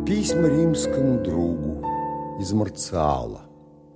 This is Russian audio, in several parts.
Письма римскому другу из Марциала.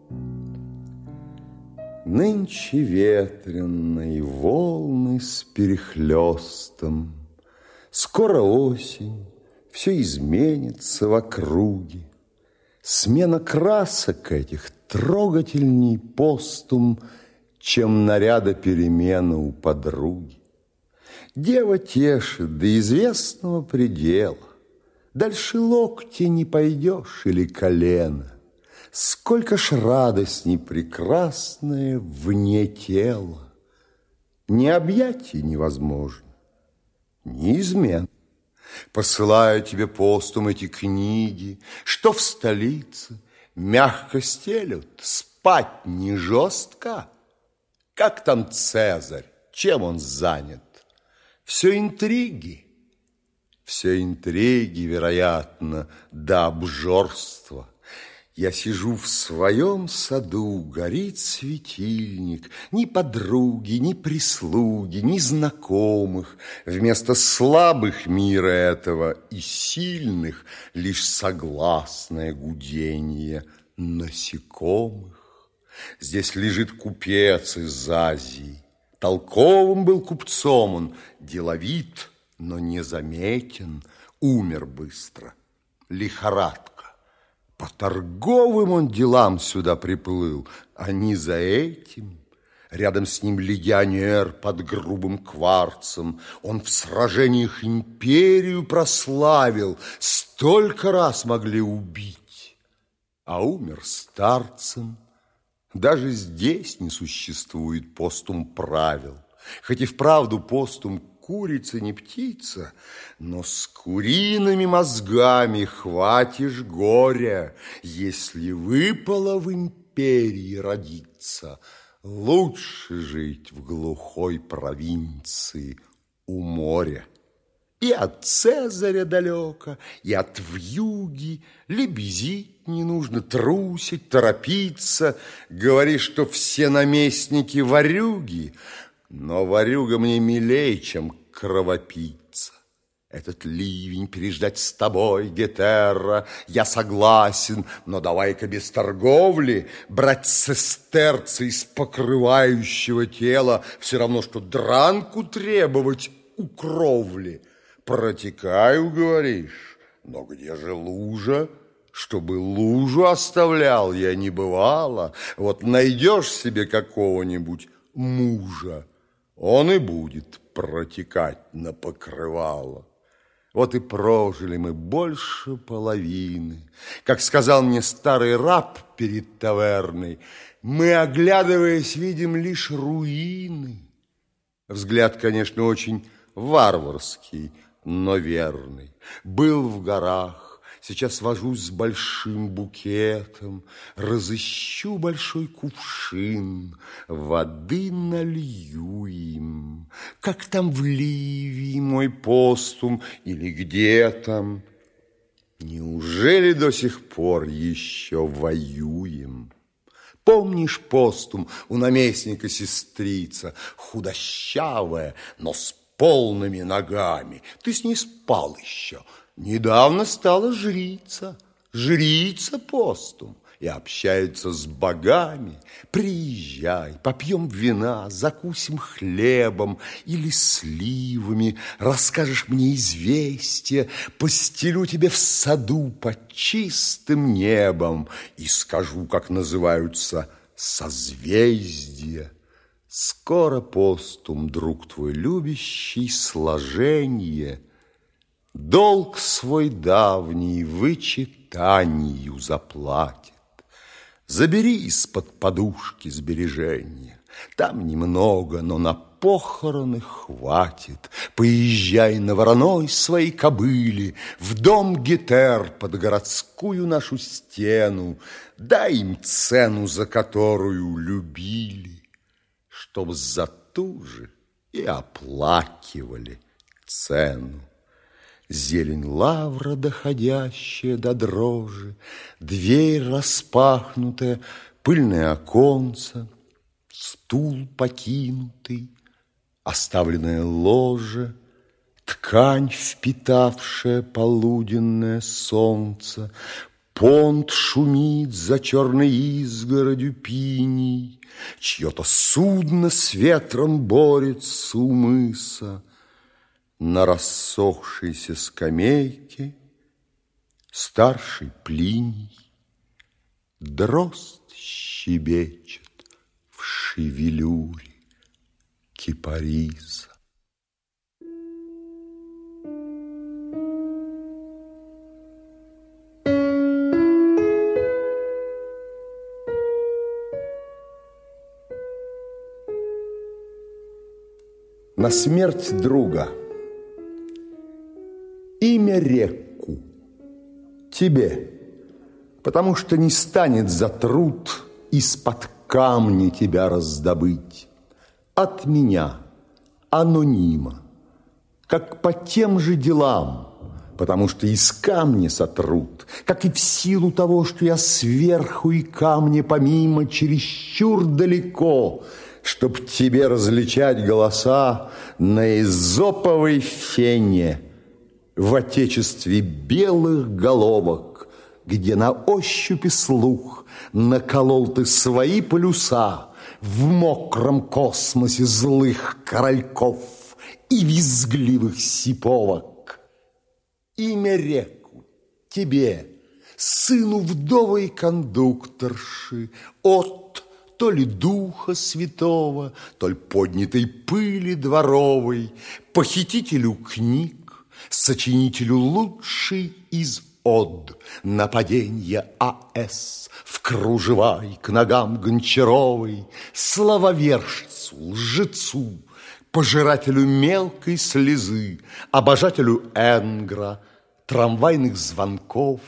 Нынче ветренные волны с перехлестом, скоро осень, все изменится в округе. Смена красок этих трогательней постум, чем наряда перемена у подруги. Дева тешит до известного предела, дальше локти не пойдешь или колена. Сколько ж радостней прекрасное вне тела. Ни объятий невозможно, ни измен. Посылаю тебе постум эти книги, что в столице мягко стелют, спать не жестко. Как там Цезарь, чем он занят? Все интриги, вероятно, до обжорства. Я сижу в своем саду, горит светильник, ни подруги, ни прислуги, ни знакомых. Вместо слабых мира этого и сильных лишь согласное гудение насекомых. Здесь лежит купец из Азии. Толковым был купцом он, деловит, но незаметен, умер быстро. Лихорадка. По торговым он делам сюда приплыл, а не за этим. Рядом с ним легионер под грубым кварцем. Он в сражениях империю прославил, столько раз могли убить, а умер старцем. Даже здесь не существует постум правил, хоть и вправду постум курица не птица, но с куриными мозгами хватишь горя, если выпало в империи родиться. Лучше жить в глухой провинции у моря. И от Цезаря далеко, и от вьюги. Лебезить не нужно, трусить, торопиться. Говоришь, что все наместники ворюги, но ворюга мне милей, чем кровопийца. Этот ливень переждать с тобой, Гетерра, я согласен, но давай-ка без торговли. Брать сестерцы из покрывающего тела все равно, что дранку требовать у кровли. Протекаю, говоришь, но где же лужа? Чтобы лужу оставлял я не бывало. Вот найдешь себе какого-нибудь мужа, он и будет протекать на покрывало. Вот и прожили мы больше половины. Как сказал мне старый раб перед таверной, мы, оглядываясь, видим лишь руины. Взгляд, конечно, очень варварский, но верный. Был в горах, сейчас вожусь с большим букетом, разыщу большой кувшин, воды налью им. Как там в Ливии мой постум или где там? Неужели до сих пор еще воюем? Помнишь постум у наместника сестрица, худощавая, но с полными ногами? Ты с ней спал еще. Недавно стала жрица постум, и общается с богами. Приезжай, попьем вина, закусим хлебом или сливами, расскажешь мне известия, постелю тебе в саду под чистым небом и скажу, как называются созвездия. Скоро постум, друг твой любящий, сложенье долг свой давний вычитанию заплатит. Забери из-под подушки сбережения. Там немного, но на похороны хватит. Поезжай на вороной своей кобыле в дом Гетер под городскую нашу стену. Дай им цену, за которую любили, чтоб за ту же и оплакивали цену. Зелень лавра, доходящая до дрожи, дверь распахнутая, пыльное оконце, стул покинутый, оставленное ложе, Ткань, впитавшая полуденное солнце, понт шумит за черной изгородью пиней, чье-то судно с ветром борется у мыса. На рассохшейся скамейке старший Плиний дрозд щебечет в шевелюре кипариса. На смерть друга. Имя Реку тебе, потому что не станет за труд из-под камня тебя раздобыть. От меня, анонима, как по тем же делам, потому что из камня сотрут, как и в силу того, что я сверху и камня помимо чересчур далеко, чтоб тебе различать голоса на эзоповой фене в отечестве белых головок, где на ощупь и слух наколол ты свои полюса в мокром космосе злых корольков и визгливых сиповок. Имя Реку тебе, сыну вдовой кондукторши, от то ли Духа Святого, то ли поднятой пыли дворовой, похитителю книг, сочинителю лучшей из од, нападенья А.С. в кружева и к ногам Гончаровой, слововершцу, лжецу, пожирателю мелкой слезы, обожателю Энгра, трамвайных звонков,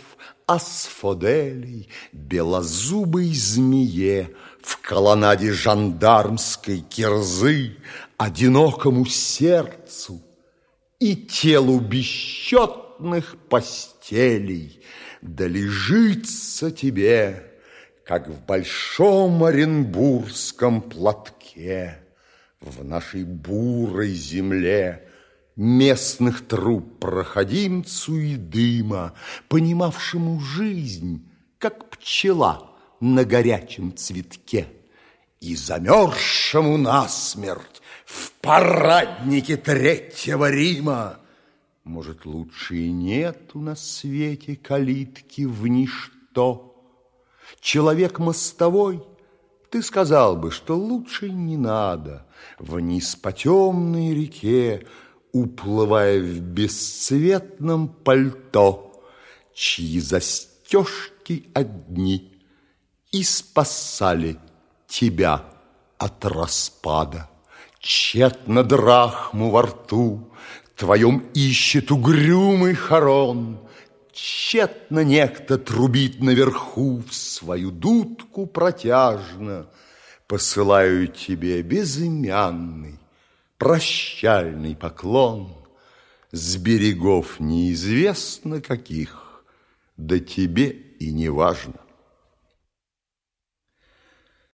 асфоделей, белозубой змее в колоннаде жандармской кирзы, одинокому сердцу и телу бесчетных постелей, да лежится тебе, как в большом оренбургском платке, в нашей бурой земле, местных труп проходимцу и дыма, понимавшему жизнь, как пчела на горячем цветке, и замерзшему насмерть в параднике Третьего Рима. Может, лучше и нету на свете калитки в ничто. Человек мостовой, ты сказал бы, что лучше не надо вниз по темной реке, уплывая в бесцветном пальто, чьи застежки одни и спасали тебя от распада. Тщетно драхму во рту твоем ищет угрюмый хорон, тщетно некто трубит наверху в свою дудку протяжно. Посылаю тебе безымянный прощальный поклон с берегов неизвестно каких, да тебе и не важно.